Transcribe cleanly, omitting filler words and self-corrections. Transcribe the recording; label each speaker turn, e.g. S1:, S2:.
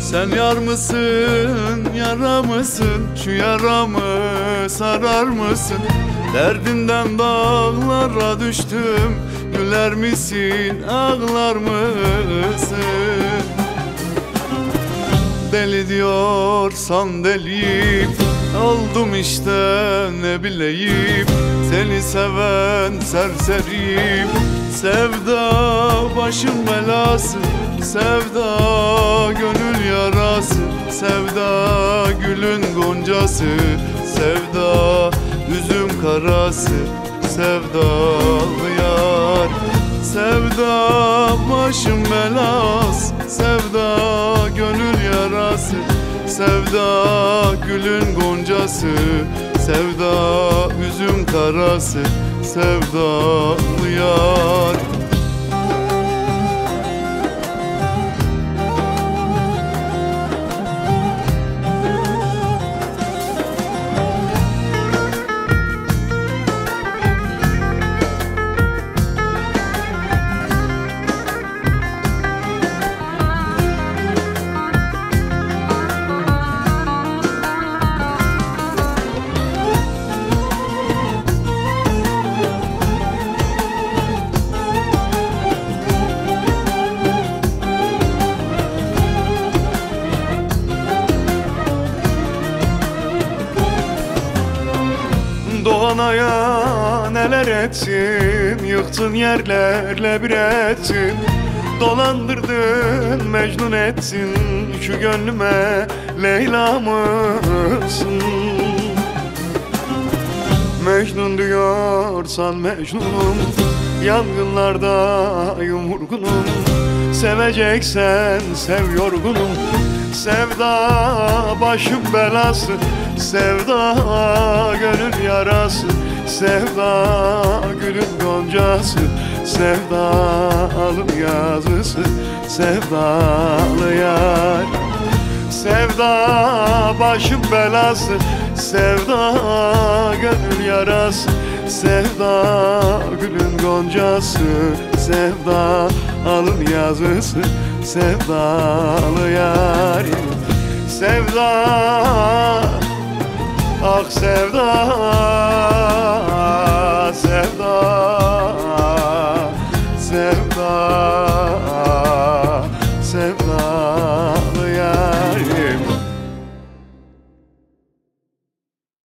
S1: Sen yar mısın, yara mısın? Şu yaramı sarar mısın? Derdimden dağlara düştüm. Güler misin, ağlar mısın? Deli diyorsan deliyim, oldum işte ne bileyim. Seni seven serseriyim. Sevda başım belası, sevda gönül yarası, sevda gülün goncası, sevda üzüm karası, sevdalı yar. Sevda başım belası, sevda gönül yarası, sevda gülün goncası, sevda üzüm karası, sevdalı yar. Doğanaya neler ettin, yıktın yerlerle bir ettin. Dolandırdın, mecnun ettin, şu gönlüme Leyla mısın? Mecnun diyorsan mecnunum, yangınlardayım vurgunum. Seveceksen sev yorgunum, sevda başım belası, sevda gönül yarası, sevda gülün goncası, sevdalım yazısı, sevdalı yar. Sevda başım belası, sevda gönül yarası, sevda gülün goncası, sevda alın yazısı, sevdalı yarim. Sevda, ah sevda,